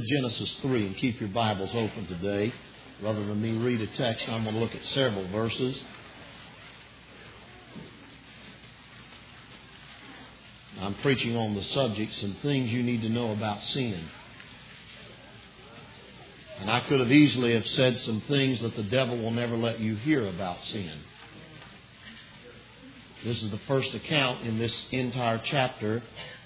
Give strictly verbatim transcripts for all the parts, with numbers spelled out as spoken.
Genesis three, and keep your Bibles open today. Rather than me read a text, I'm going to look at several verses. I'm preaching on the subject, some things you need to know about sin. And I could have easily have said some things that the devil will never let you hear about sin. This is the first account in this entire chapter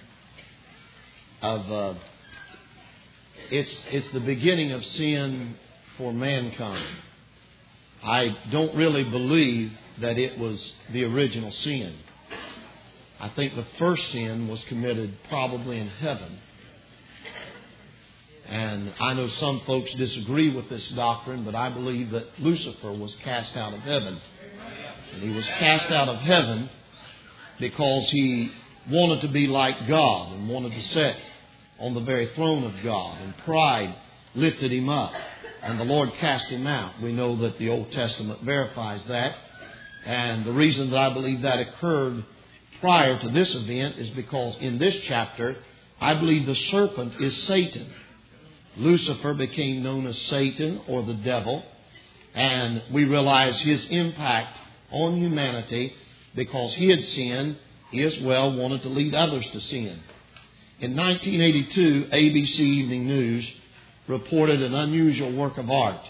of uh, It's it's the beginning of sin for mankind. I don't really believe that it was the original sin. I think the first sin was committed probably in heaven. And I know some folks disagree with this doctrine, but I believe that Lucifer was cast out of heaven. And he was cast out of heaven because he wanted to be like God and wanted to sit on the very throne of God, and pride lifted him up, and the Lord cast him out. We know that the Old Testament verifies that, and the reason that I believe that occurred prior to this event is because in this chapter, I believe the serpent is Satan. Lucifer became known as Satan or the devil, and we realize his impact on humanity because he had sinned. He as well wanted to lead others to sin. In nineteen eighty-two, A B C Evening News reported an unusual work of art.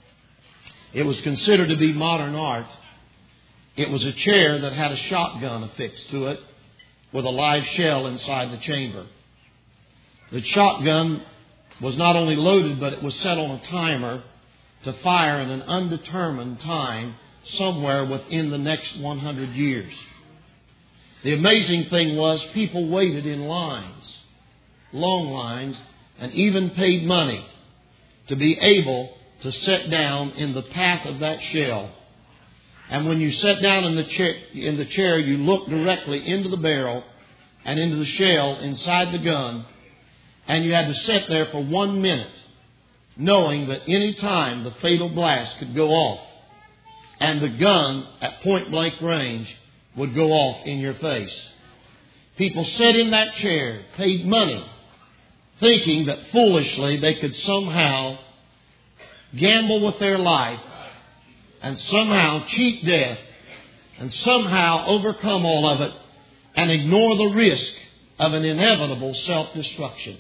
It was considered to be modern art. It was a chair that had a shotgun affixed to it with a live shell inside the chamber. The shotgun was not only loaded, but it was set on a timer to fire in an undetermined time somewhere within the next one hundred years. The amazing thing was people waited in lines, long lines, and even paid money to be able to sit down in the path of that shell. And when you sat down in the chair, in the chair, you looked directly into the barrel and into the shell inside the gun, and you had to sit there for one minute, knowing that any time the fatal blast could go off, and the gun at point blank range would go off in your face. People sat in that chair, paid money, thinking that foolishly they could somehow gamble with their life and somehow cheat death and somehow overcome all of it and ignore the risk of an inevitable self-destruction.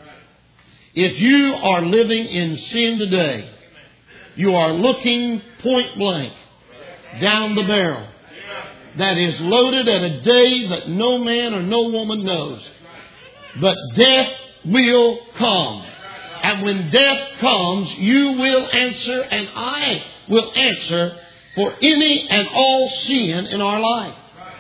If you are living in sin today, you are looking point blank down the barrel that is loaded at a day that no man or no woman knows. But death will come. And when death comes, you will answer, and I will answer for any and all sin in our life.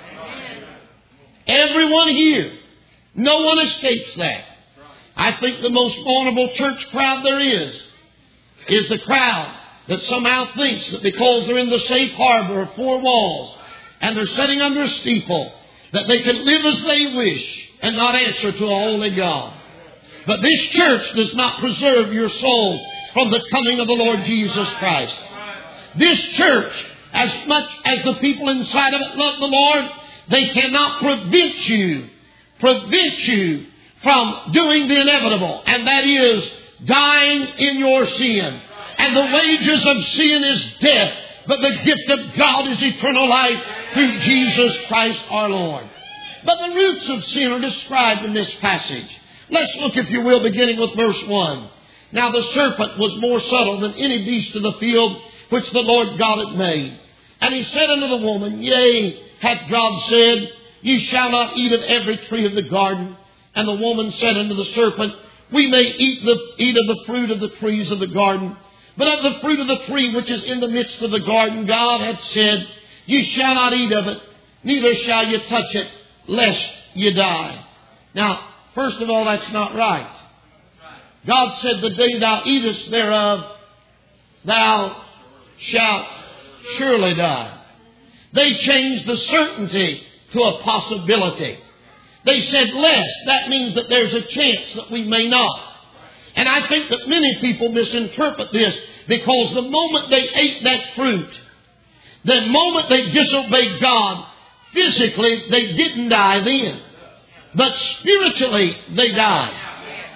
Everyone here. No one escapes that. I think the most vulnerable church crowd there is, is the crowd that somehow thinks that because they're in the safe harbor of four walls, and they're sitting under a steeple, that they can live as they wish and not answer to a holy God. But this church does not preserve your soul from the coming of the Lord Jesus Christ. This church, as much as the people inside of it love the Lord, they cannot prevent you, prevent you from doing the inevitable, and that is dying in your sin. And the wages of sin is death, but the gift of God is eternal life through Jesus Christ our Lord. But the roots of sin are described in this passage. Let's look, if you will, beginning with verse one. Now the serpent was more subtle than any beast of the field which the Lord God had made. And he said unto the woman, Yea, hath God said, Ye shall not eat of every tree of the garden. And the woman said unto the serpent, We may eat, the, eat of the fruit of the trees of the garden. But of the fruit of the tree which is in the midst of the garden, God hath said, Ye shall not eat of it, neither shall ye touch it, lest ye die. Now, first of all, that's not right. God said, The day thou eatest thereof, thou shalt surely die. They changed the certainty to a possibility. They said lest. That means that there's a chance that we may not. And I think that many people misinterpret this because the moment they ate that fruit, the moment they disobeyed God, physically they didn't die then. But spiritually they died.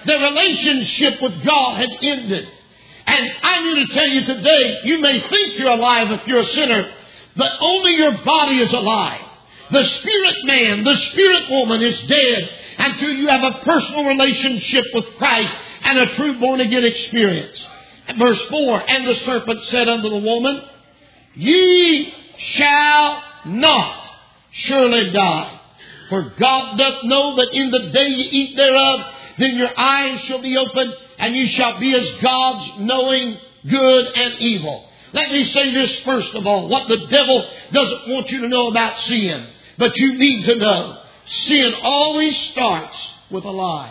Their relationship with God had ended. And I'm here to tell you today, you may think you're alive if you're a sinner, but only your body is alive. The spirit man, the spirit woman is dead until you have a personal relationship with Christ and a true born-again experience. Verse four, and the serpent said unto the woman, Ye shall not surely die. For God doth know that in the day ye eat thereof, then your eyes shall be opened, and you shall be as gods, knowing good and evil. Let me say this first of all. What the devil doesn't want you to know about sin, but you need to know. Sin always starts with a lie.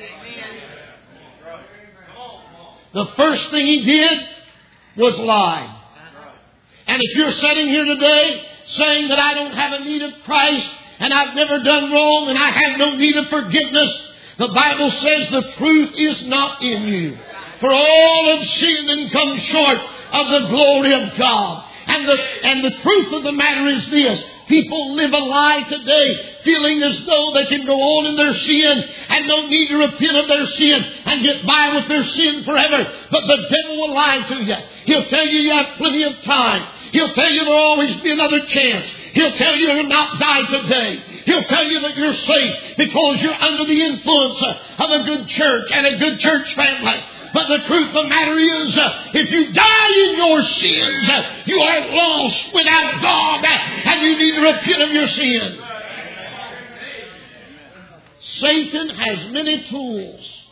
The first thing he did was lie. And if you're sitting here today saying that I don't have a need of Christ, and I've never done wrong, and I have no need of forgiveness, the Bible says the truth is not in you. For all have sinned and come short of the glory of God. And the, and the truth of the matter is this. People live a lie today, feeling as though they can go on in their sin and no need to repent of their sin and get by with their sin forever. But the devil will lie to you. He'll tell you you have plenty of time. He'll tell you there'll always be another chance. He'll tell you you'll not die today. He'll tell you that you're safe because you're under the influence of a good church and a good church family. But the truth of the matter is, uh, if you die in your sins, uh, you are lost without God, uh, and you need to repent of your sin. Satan has many tools,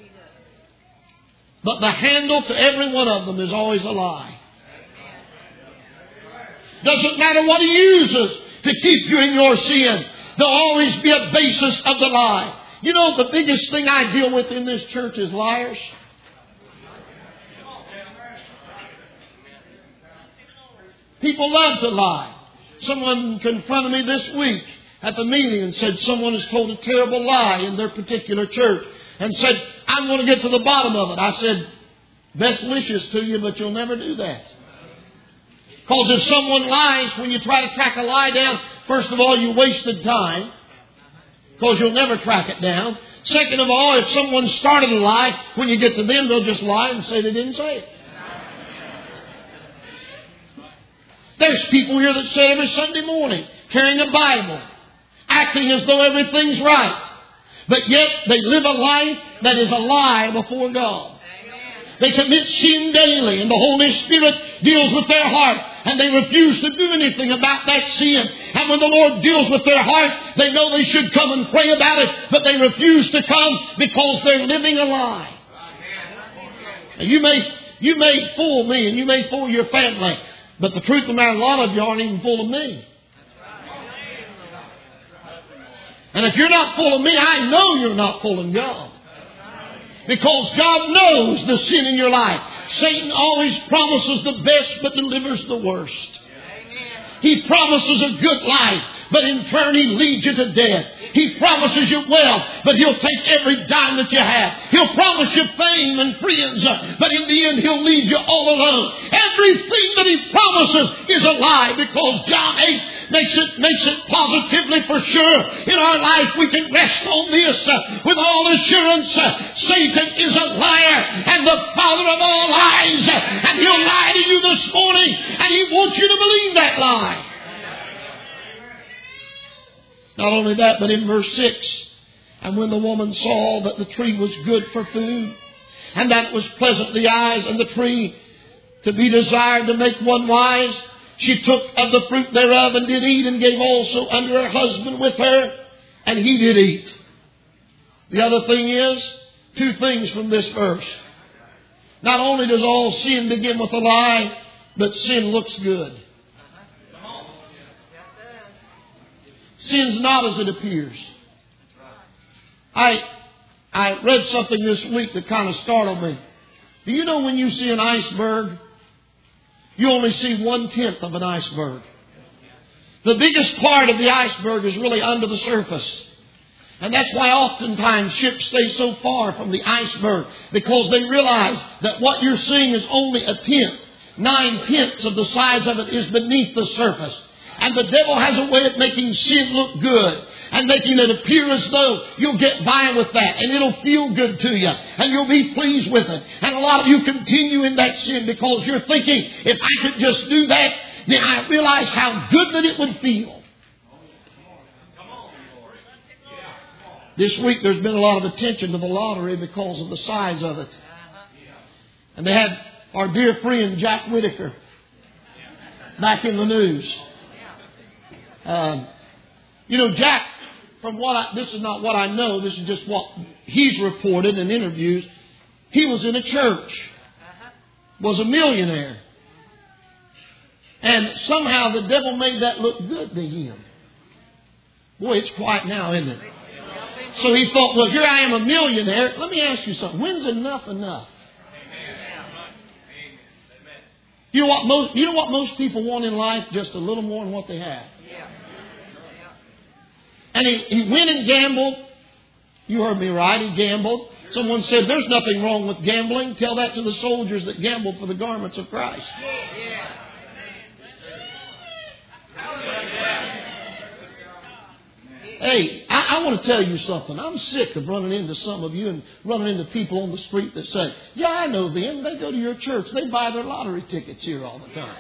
but the handle to every one of them is always a lie. Doesn't matter what he uses to keep you in your sin, there'll always be a basis of the lie. You know, the biggest thing I deal with in this church is liars. People love to lie. Someone confronted me this week at the meeting and said someone has told a terrible lie in their particular church and said, I'm going to get to the bottom of it. I said, best wishes to you, but you'll never do that. Because if someone lies, when you try to track a lie down, first of all, you wasted time because you'll never track it down. Second of all, if someone started a lie, when you get to them, they'll just lie and say they didn't say it. There's people here that sit every Sunday morning carrying a Bible, acting as though everything's right. But yet they live a life that is a lie before God. They commit sin daily and the Holy Spirit deals with their heart and they refuse to do anything about that sin. And when the Lord deals with their heart, they know they should come and pray about it, but they refuse to come because they're living a lie. And you may, you may fool me and you may fool your family. But the truth of the matter, a lot of you aren't even full of me. And if you're not full of me, I know you're not full of God. Because God knows the sin in your life. Satan always promises the best but delivers the worst. He promises a good life, but in turn he leads you to death. He promises you wealth, but he'll take every dime that you have. He'll promise you fame and friends, but in the end he'll leave you all alone. Everything that he promises is a lie, because John eight makes it, makes it positively for sure. In our life we can rest on this uh, with all assurance. Uh, Satan is a liar and the father of all lies. Uh, and he'll lie to you this morning and he wants you to believe that lie. Not only that, but in verse six, and when the woman saw that the tree was good for food, and that it was pleasant to the eyes, and the tree to be desired to make one wise, she took of the fruit thereof and did eat, and gave also unto her husband with her, and he did eat. The other thing is, two things from this verse. Not only does all sin begin with a lie, but sin looks good. Sin's not as it appears. I I read something this week that kind of startled me. Do you know when you see an iceberg, you only see one-tenth of an iceberg? The biggest part of the iceberg is really under the surface. And that's why oftentimes ships stay so far from the iceberg, because they realize that what you're seeing is only a tenth. Nine-tenths of the size of it is beneath the surface. And the devil has a way of making sin look good. and making it appear as though you'll get by with that and it'll feel good to you and you'll be pleased with it. And a lot of you continue in that sin because you're thinking, if I could just do that, then I realize how good that it would feel. This week there's been a lot of attention to the lottery because of the size of it. And they had our dear friend Jack Whitaker back in the news. Um, you know, Jack, from what I, this is not what I know, this is just what he's reported in interviews. He was in a church, was a millionaire. And somehow the devil made that look good to him. Boy, it's quiet now, isn't it? So he thought, well, here I am a millionaire. Let me ask you something. When's enough enough? You know what most, you know what most people want in life? Just a little more than what they have. And he, he went and gambled. You heard me right. He gambled. Someone said, there's nothing wrong with gambling. Tell that to the soldiers that gambled for the garments of Christ. Hey, I, I want to tell you something. I'm sick of running into some of you and running into people on the street that say, yeah, I know them. They go to your church. They buy their lottery tickets here all the time.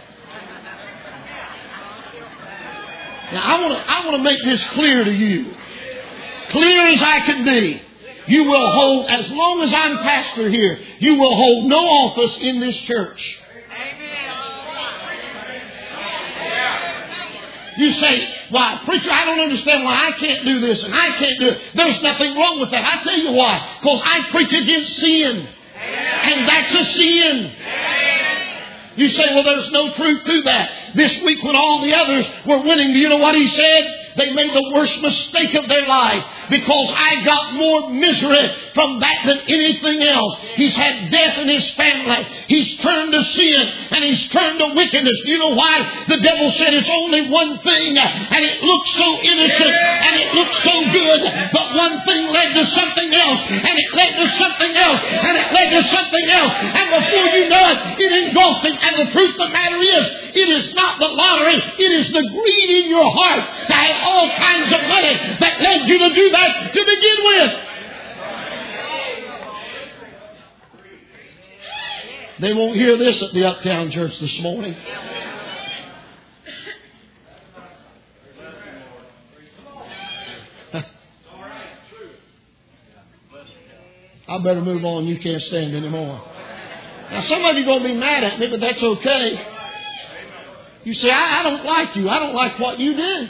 Now, I want to I want to make this clear to you. Clear as I can be. You will hold, as long as I'm pastor here, you will hold no office in this church. You say, why, preacher, I don't understand why I can't do this and I can't do it. There's nothing wrong with that. I tell you why. Because I preach against sin. And that's a sin. You say, well, there's no truth to that. This week when all the others were winning, do you know what he said? They made the worst mistake of their life because I got more misery from that than anything else. He's had death in his family. He's turned to sin and he's turned to wickedness. You know why? The devil said it's only one thing and it looks so innocent and it looks so good. But one thing led to something else and it led to something else and it led to something else. And before you know it, it engulfed him. And the truth of the matter is, it is not the lottery. It is the greed in your heart to have all kinds of money that led you to do that to begin with. They won't hear this at the Uptown Church this morning. I better move on. You can't stand anymore. Now, some of you are going to be mad at me, but that's okay. You say, I, I don't like you. I don't like what you do.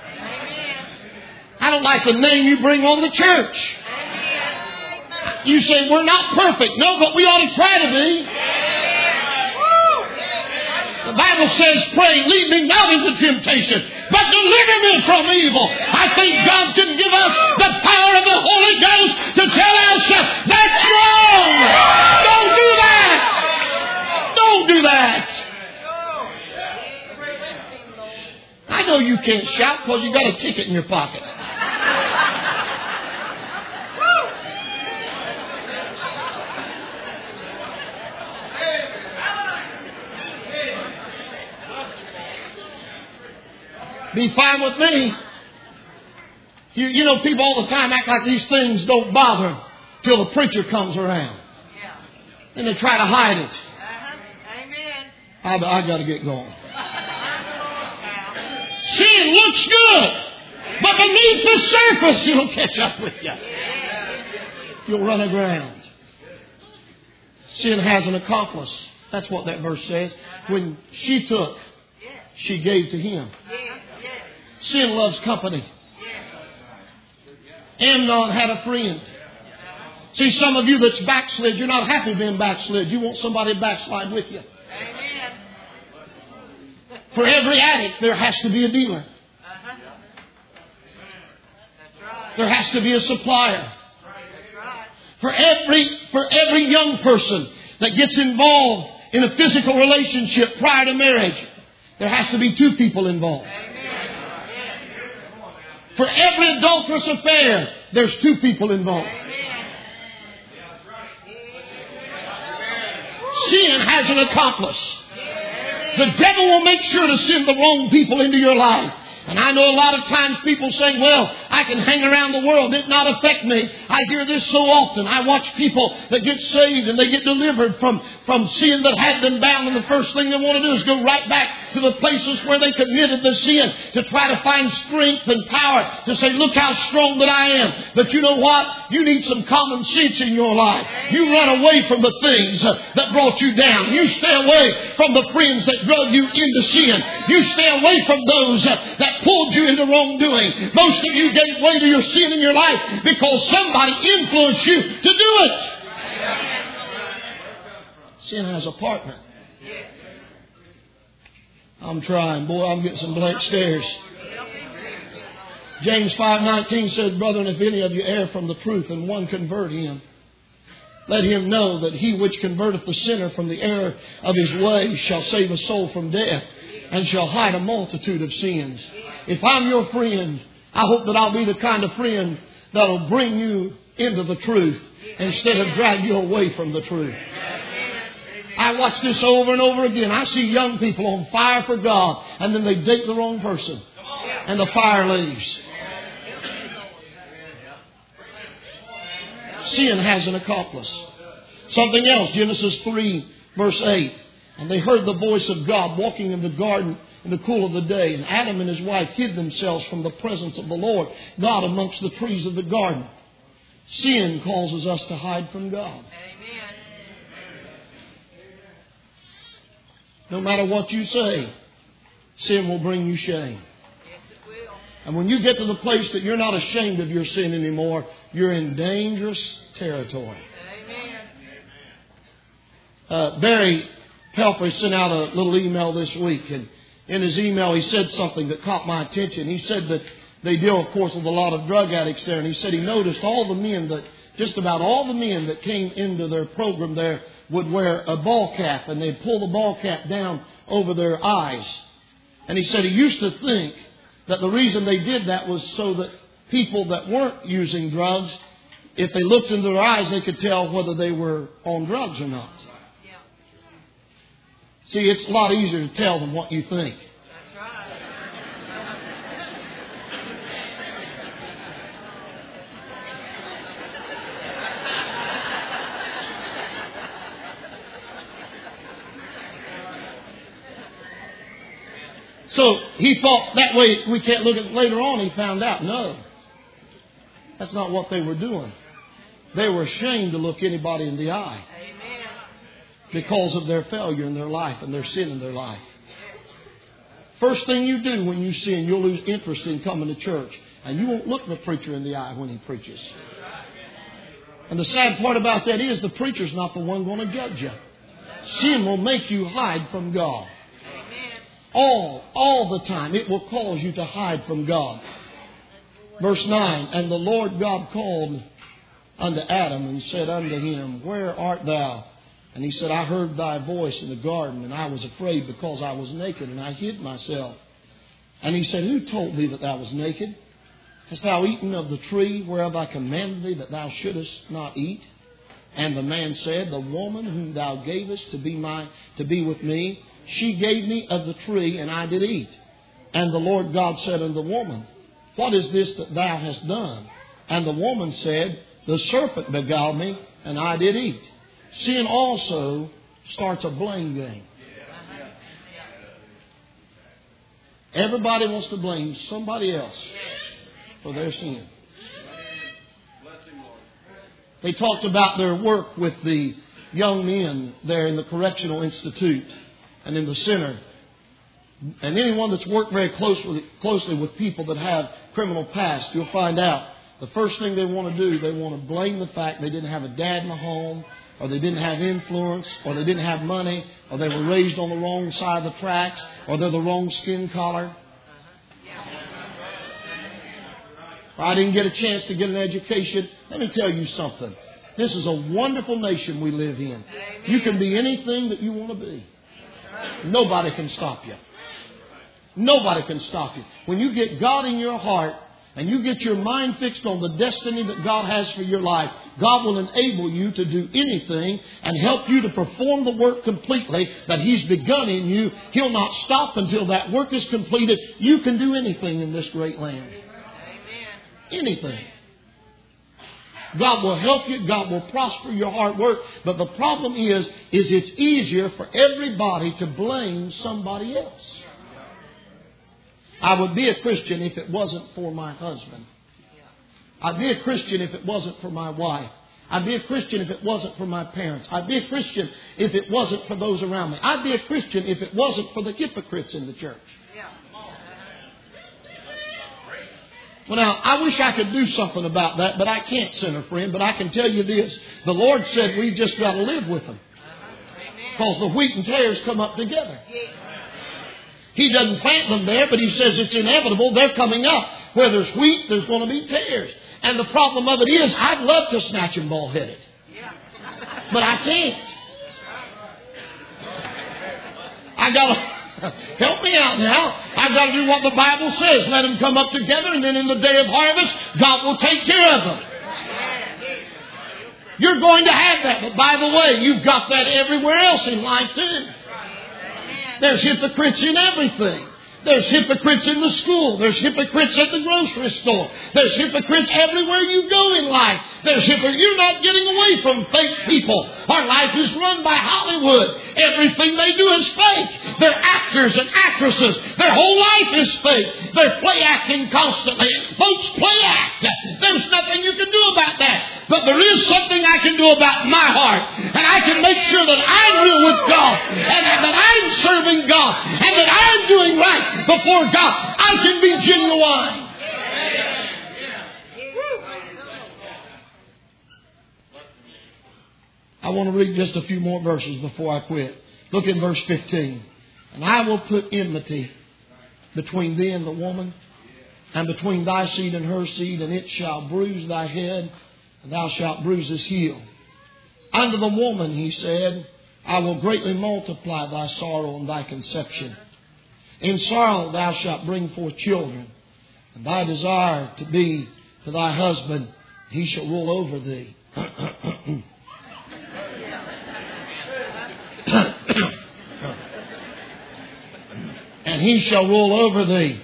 I don't like the name you bring on the church. You say, we're not perfect. No, but we ought to try to be. The Bible says, pray, lead me not into temptation, but deliver me from evil. I think God can give us the power of the Holy Ghost to tell ourselves, that's wrong. Don't do that. Don't do that. I know you can't shout because you got a ticket in your pocket. Be fine with me. You, you know, people all the time act like these things don't bother them till the preacher comes around. Then they try to hide it. I, I got to get going. Sin looks good, but beneath the surface it'll catch up with you. You'll run aground. Sin has an accomplice. That's what that verse says. When she took, she gave to him. Sin loves company. Amnon had a friend. See, some of you that's backslid, you're not happy being backslid. You want somebody to backslide with you. For every addict, there has to be a dealer. There has to be a supplier. For every, for every young person that gets involved in a physical relationship prior to marriage, there has to be two people involved. For every adulterous affair, there's two people involved. Sin has an accomplice. The devil will make sure to send the wrong people into your life. And I know a lot of times people say, well, I can hang around the world. It not affect me. I hear this so often. I watch people that get saved and they get delivered from, from sin that had them bound. And the first thing they want to do is go right back to the places where they committed the sin to try to find strength and power to say, look how strong that I am. But you know what? You need some common sense in your life. You run away from the things that brought you down. You stay away from the friends that drug you into sin. You stay away from those that pulled you into wrongdoing. Most of you gave way to your sin in your life because somebody influenced you to do it. Sin has a partner. I'm trying. Boy, I'm getting some blank stares. James five nineteen says, brethren, if any of you err from the truth and one convert him, let him know that he which converteth the sinner from the error of his way shall save a soul from death and shall hide a multitude of sins. If I'm your friend, I hope that I'll be the kind of friend that will bring you into the truth instead of drag you away from the truth. I watch this over and over again. I see young people on fire for God and then they date the wrong person and the fire leaves. Sin has an accomplice. Something else, Genesis three verse eight. And they heard the voice of God walking in the garden in the cool of the day. And Adam and his wife hid themselves from the presence of the Lord God amongst the trees of the garden. Sin causes us to hide from God. Amen. No matter what you say, sin will bring you shame. Yes, it will. And when you get to the place that you're not ashamed of your sin anymore, you're in dangerous territory. Amen. Uh, Barry Pelfrey sent out a little email this week, and in his email he said something that caught my attention. He said that they deal, of course, with a lot of drug addicts there, and he said he noticed all the men that, just about all the men that came into their program there would wear a ball cap, and they'd pull the ball cap down over their eyes. And he said he used to think that the reason they did that was so that people that weren't using drugs, if they looked into their eyes, they could tell whether they were on drugs or not. See, it's a lot easier to tell than what you think. That's right. So he thought that way we can't look at it. Later on he found out, no. That's not what they were doing. They were ashamed to look anybody in the eye. Because of their failure in their life and their sin in their life. First thing you do when you sin, you'll lose interest in coming to church. And you won't look the preacher in the eye when he preaches. And the sad part about that is the preacher's not the one going to judge you. Sin will make you hide from God. All, all the time. It will cause you to hide from God. Verse nine, and the Lord God called unto Adam and said unto him, where art thou? And he said, I heard thy voice in the garden, and I was afraid because I was naked, and I hid myself. And he said, who told thee that thou was naked? Hast thou eaten of the tree whereof I commanded thee that thou shouldest not eat? And the man said, the woman whom thou gavest to be my to be with me, she gave me of the tree, and I did eat. And the Lord God said unto the woman, what is this that thou hast done? And the woman said, the serpent beguiled me, and I did eat. Sin also starts a blame game. Everybody wants to blame somebody else for their sin. They talked about their work with the young men there in the Correctional Institute and in the center. And anyone that's worked very closely, closely with people that have criminal past, you'll find out the first thing they want to do, they want to blame the fact they didn't have a dad in the home, or they didn't have influence, or they didn't have money, or they were raised on the wrong side of the tracks, or they're the wrong skin color. Or I didn't get a chance to get an education. Let me tell you something. This is a wonderful nation we live in. You can be anything that you want to be. Nobody can stop you. Nobody can stop you. When you get God in your heart and you get your mind fixed on the destiny that God has for your life, God will enable you to do anything and help you to perform the work completely that He's begun in you. He'll not stop until that work is completed. You can do anything in this great land. Anything. God will help you. God will prosper your hard work. But the problem is, is it's easier for everybody to blame somebody else. I would be a Christian if it wasn't for my husband. I'd be a Christian if it wasn't for my wife. I'd be a Christian if it wasn't for my parents. I'd be a Christian if it wasn't for those around me. I'd be a Christian if it wasn't for the hypocrites in the church. Well, now, I wish I could do something about that, but I can't, sinner friend. But I can tell you this. The Lord said we've just got to live with them. Because the wheat and tares come up together. He doesn't plant them there, but He says it's inevitable. They're coming up. Where there's wheat, there's going to be tares. And the problem of it is, I'd love to snatch them bald-headed. But I can't. I got to... Help me out now. I've got to do what the Bible says. Let them come up together, and then in the day of harvest, God will take care of them. You're going to have that. But by the way, you've got that everywhere else in life too. There's hypocrites in everything. There's hypocrites in the school. There's hypocrites at the grocery store. There's hypocrites everywhere you go in life. There's hypocrites. You're not getting away from fake people. Our life is run by Hollywood. Everything they do is fake. They're actors and actresses. Their whole life is fake. They're play acting constantly. Folks play act. There's nothing you can do about that. But there is something I can do about my heart. And I can make sure that I'm real with God. And that I'm serving God. And that I'm doing right before God. I can be genuine. I want to read just a few more verses before I quit. Look at verse fifteen. And I will put enmity between thee and the woman, and between thy seed and her seed, and it shall bruise thy head, and thou shalt bruise his heel. Unto the woman, He said, I will greatly multiply thy sorrow and thy conception. In sorrow thou shalt bring forth children, and thy desire to be to thy husband, he shall rule over thee. And he shall rule over thee.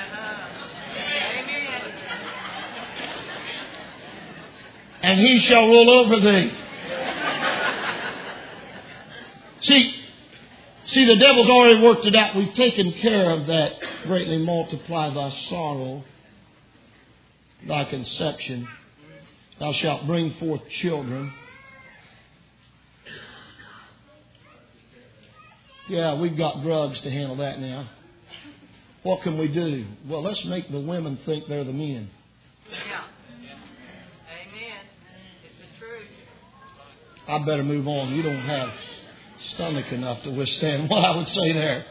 And he shall rule over thee. See, see, the devil's already worked it out. We've taken care of that. Greatly multiply thy sorrow, thy conception. Thou shalt bring forth children. Yeah, we've got drugs to handle that now. What can we do? Well, let's make the women think they're the men. Yeah. Amen. It's the truth. I better move on. You don't have stomach enough to withstand what I would say there.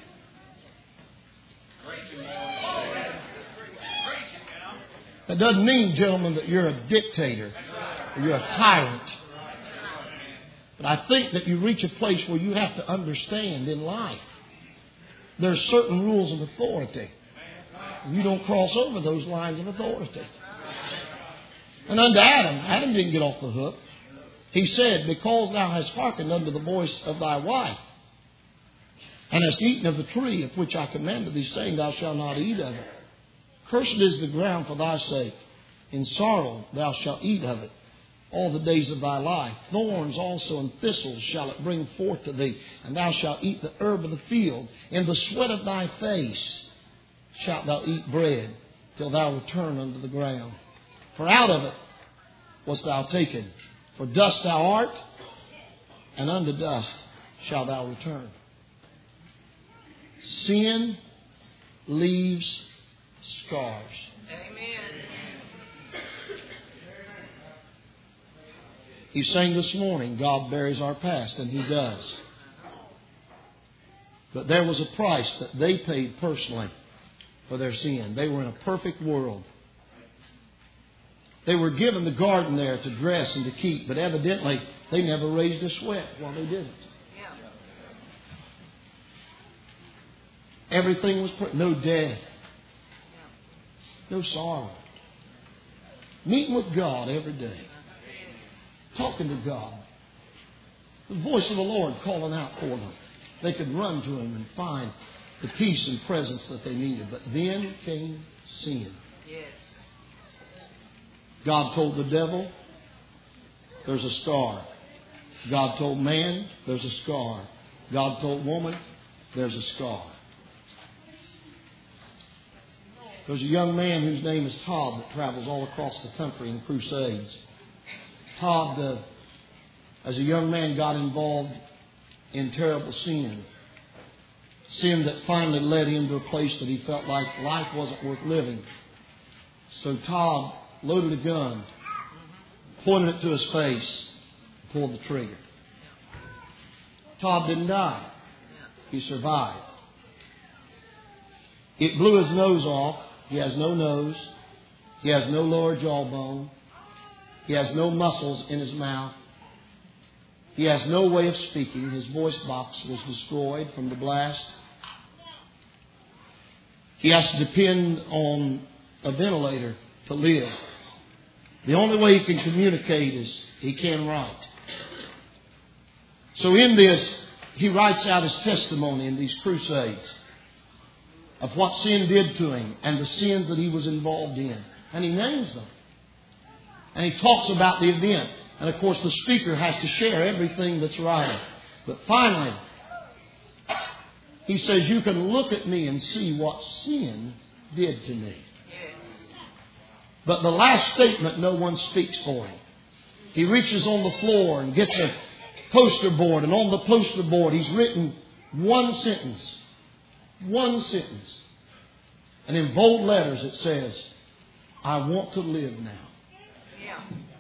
That doesn't mean, gentlemen, that you're a dictator or you're a tyrant. But I think that you reach a place where you have to understand in life there's certain rules of authority. You don't cross over those lines of authority. And unto Adam, Adam didn't get off the hook. He said, because thou hast hearkened unto the voice of thy wife, and hast eaten of the tree of which I commanded thee, saying, thou shalt not eat of it. Cursed is the ground for thy sake. In sorrow thou shalt eat of it all the days of thy life. Thorns also and thistles shall it bring forth to thee, and thou shalt eat the herb of the field. In the sweat of thy face shalt thou eat bread, till thou return unto the ground. For out of it wast thou taken. For dust thou art, and unto dust shalt thou return. Sin leaves scars. Amen. He sang this morning, God buries our past, and He does. But there was a price that they paid personally for their sin. They were in a perfect world. They were given the garden there to dress and to keep, but evidently they never raised a sweat while they did it. Everything was, no death. No sorrow. Meeting with God every day. Talking to God. The voice of the Lord calling out for them. They could run to Him and find the peace and presence that they needed. But then came sin. Yes. God told the devil, there's a scar. God told man, there's a scar. God told woman, there's a scar. There's a young man whose name is Todd that travels all across the country in crusades. Todd, uh, as a young man, got involved in terrible sin. Sin that finally led him to a place that he felt like life wasn't worth living. So Todd loaded a gun, pointed it to his face, and pulled the trigger. Todd didn't die. He survived. It blew his nose off. He has no nose. He has no lower jawbone. He has no muscles in his mouth. He has no way of speaking. His voice box was destroyed from the blast. He has to depend on a ventilator to live. The only way he can communicate is he can write. So in this, he writes out his testimony in these crusades of what sin did to him and the sins that he was involved in. And he names them. And he talks about the event. And of course the speaker has to share everything that's right. But finally, he says, you can look at me and see what sin did to me. But the last statement, no one speaks for him. He reaches on the floor and gets a poster board. And on the poster board, he's written one sentence. One sentence. And in bold letters it says, I want to live now. Yeah.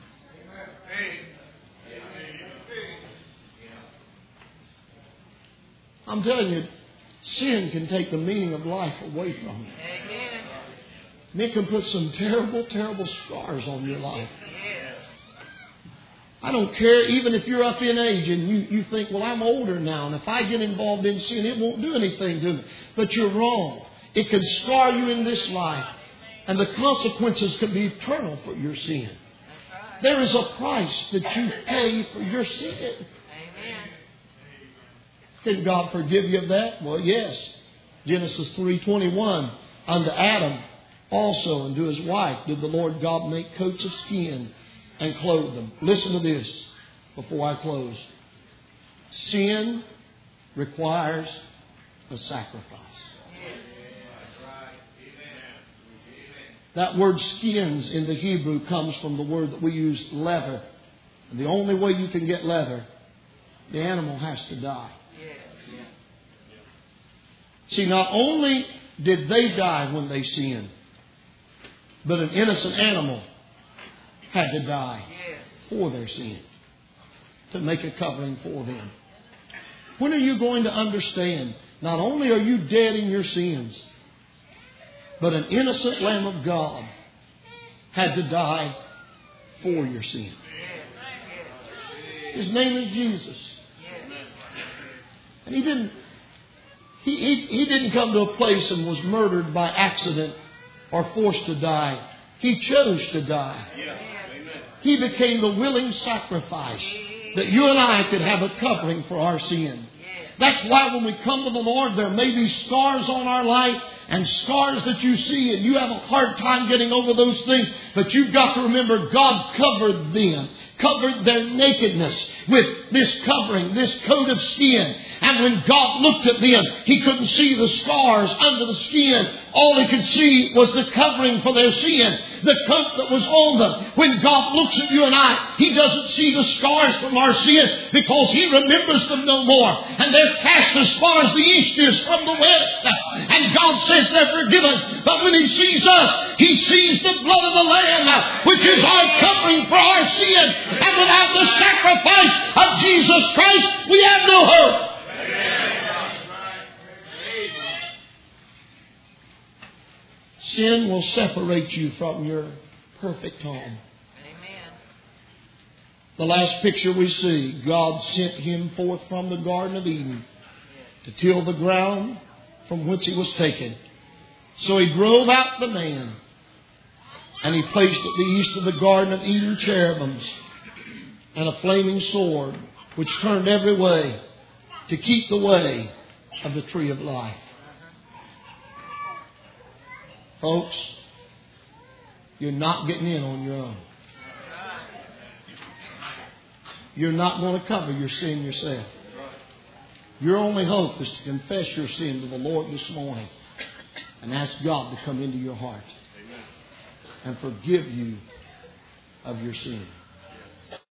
I'm telling you, sin can take the meaning of life away from you. Amen. And it can put some terrible, terrible scars on your life. Yes. I don't care, even if you're up in age and you, you think, well, I'm older now, and if I get involved in sin, it won't do anything to me. But you're wrong. It can scar you in this life, and the consequences can be eternal for your sin. Right. There is a price that you pay for your sin. Amen. Can God forgive you of that? Well, yes. Genesis three twenty-one, unto Adam also and to his wife did the Lord God make coats of skin and clothe them. Listen to this before I close. Sin requires a sacrifice. That word skins in the Hebrew comes from the word that we use, leather. And the only way you can get leather, the animal has to die. Yes. See, not only did they die when they sinned, but an innocent animal had to die Yes. for their sin to make a covering for them. When are you going to understand? Not only are you dead in your sins, but an innocent Lamb of God had to die for your sin. His name is Jesus. And he didn't he, he, he didn't come to a place and was murdered by accident or forced to die. He chose to die. He became the willing sacrifice that you and I could have a covering for our sin. That's why when we come to the Lord, there may be scars on our life and scars that you see, and you have a hard time getting over those things. But you've got to remember, God covered them, covered their nakedness with this covering, this coat of skin. And when God looked at them, He couldn't see the scars under the skin. All He could see was the covering for their sin, the coat that was on them. When God looks at you and I, He doesn't see the scars from our sin because He remembers them no more. And they're cast as far as the east is from the west. And God says they're forgiven. But when He sees us, He sees the blood of the Lamb, which is our covering for our sin. And without the sacrifice of Jesus Christ, we have no hope. Sin will separate you from your perfect home. Amen. The last picture we see, God sent him forth from the Garden of Eden to till the ground from whence he was taken. So he drove out the man And He placed at the east of the Garden of Eden cherubims and a flaming sword which turned every way to keep the way of the tree of life. Folks, you're not getting in on your own. You're not going to cover your sin yourself. Your only hope is to confess your sin to the Lord this morning and ask God to come into your heart and forgive you of your sin.